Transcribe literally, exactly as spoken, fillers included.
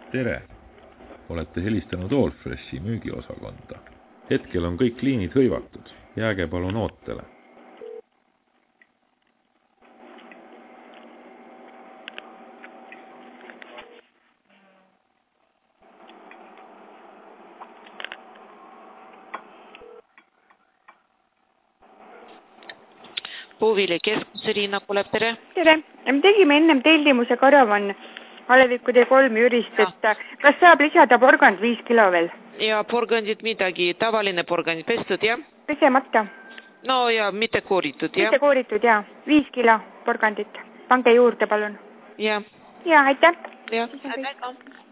Tere! Olete helistanud Allfreshi müügiosakonda. Hetkel on kõik liinid hõivatud. Jääge palun ootele. Puuvili keskuse Riina Kulep, tere. Tere. Me tegime ennem tellimuse Karavan Aleviku tee kolm Jürist, et kas saab lisada porgand viis kilo veel? Ja porgandit midagi, tavaline porgandit pestud, jah? Pesemata. No ja mitte kooritud, jah? Mitte kooritud, jah. Viis kilo porgandit. Pange juurde, palun. Jah. Ja, aitäh. Jah, aitäh.